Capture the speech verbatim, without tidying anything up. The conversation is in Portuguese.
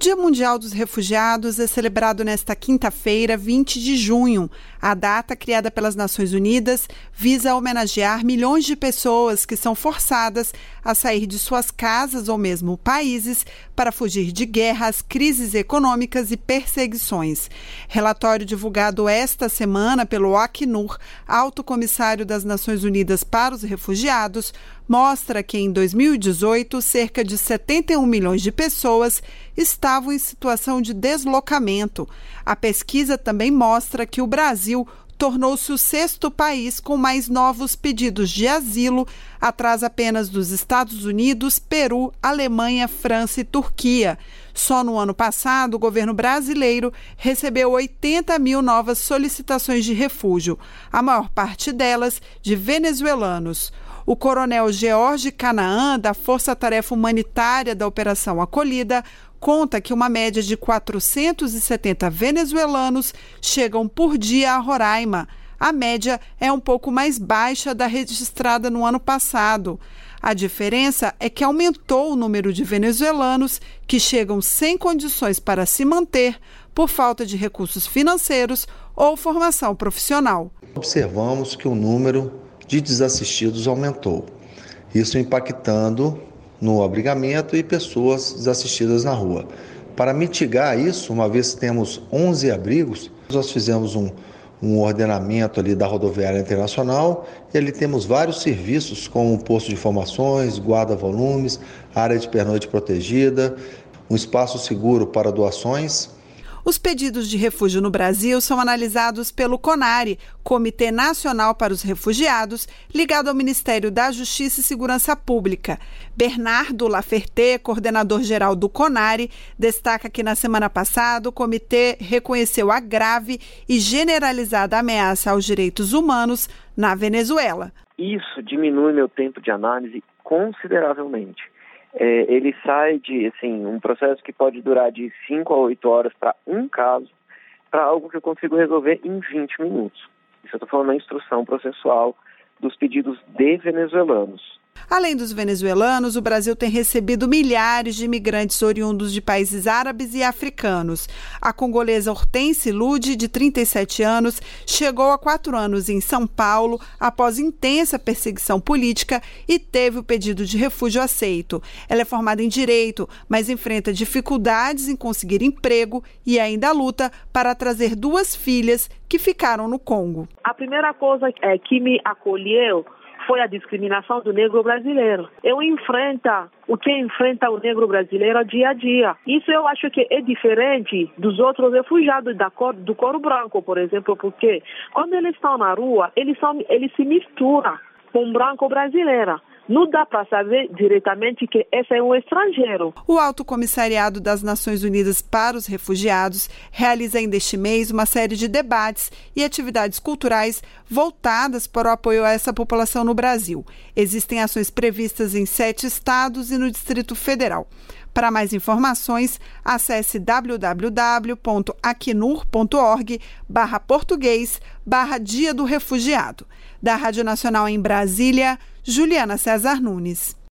Dia Mundial dos Refugiados é celebrado nesta quinta-feira, vinte de junho. A data, criada pelas Nações Unidas, visa homenagear milhões de pessoas que são forçadas a sair de suas casas ou mesmo países para fugir de guerras, crises econômicas e perseguições. Relatório divulgado esta semana pelo Acnur, Alto Comissário das Nações Unidas para os Refugiados, mostra que em dois mil e dezoito, cerca de setenta e um milhões de pessoas estavam em situação de deslocamento. A pesquisa também mostra que o Brasil tornou-se o sexto país com mais novos pedidos de asilo, atrás apenas dos Estados Unidos, Peru, Alemanha, França e Turquia. Só no ano passado, o governo brasileiro recebeu oitenta mil novas solicitações de refúgio, a maior parte delas de venezuelanos. O coronel George Canaã, da Força Tarefa Humanitária da Operação Acolhida, conta que uma média de quatrocentos e setenta venezuelanos chegam por dia a Roraima. A média é um pouco mais baixa da registrada no ano passado. A diferença é que aumentou o número de venezuelanos que chegam sem condições para se manter por falta de recursos financeiros ou formação profissional. Observamos que o número de desassistidos aumentou, isso impactando no abrigamento e pessoas desassistidas na rua. Para mitigar isso, uma vez que temos onze abrigos, nós fizemos um, um ordenamento ali da rodoviária internacional e ali temos vários serviços como posto de informações, guarda-volumes, área de pernoite protegida, um espaço seguro para doações. Os pedidos de refúgio no Brasil são analisados pelo CONARE, Comitê Nacional para os Refugiados, ligado ao Ministério da Justiça e Segurança Pública. Bernardo Laferté, coordenador-geral do CONARE, destaca que na semana passada o comitê reconheceu a grave e generalizada ameaça aos direitos humanos na Venezuela. Isso diminui meu tempo de análise consideravelmente. É, ele sai de assim, um processo que pode durar de cinco a oito horas para um caso, para algo que eu consigo resolver em vinte minutos. Isso eu estou falando da instrução processual dos pedidos de venezuelanos. Além dos venezuelanos, o Brasil tem recebido milhares de imigrantes oriundos de países árabes e africanos. A congolesa Hortense Lude, de trinta e sete anos, chegou há quatro anos em São Paulo após intensa perseguição política e teve o pedido de refúgio aceito. Ela é formada em Direito, mas enfrenta dificuldades em conseguir emprego e ainda luta para trazer duas filhas que ficaram no Congo. A primeira coisa é, que me acolheu foi a discriminação do negro brasileiro. Eu enfrento o que enfrenta o negro brasileiro dia a dia. Isso eu acho que é diferente dos outros refugiados da cor, do couro branco, por exemplo, porque quando eles estão na rua, eles, são, eles se misturam com o branco brasileiro. Não dá para saber diretamente que esse é um estrangeiro. O Alto Comissariado das Nações Unidas para os Refugiados realiza ainda este mês uma série de debates e atividades culturais voltadas para o apoio a essa população no Brasil. Existem ações previstas em sete estados e no Distrito Federal. Para mais informações, acesse w w w ponto acnur ponto org barra português barra Dia do Refugiado. Da Rádio Nacional em Brasília, Juliana César Nunes.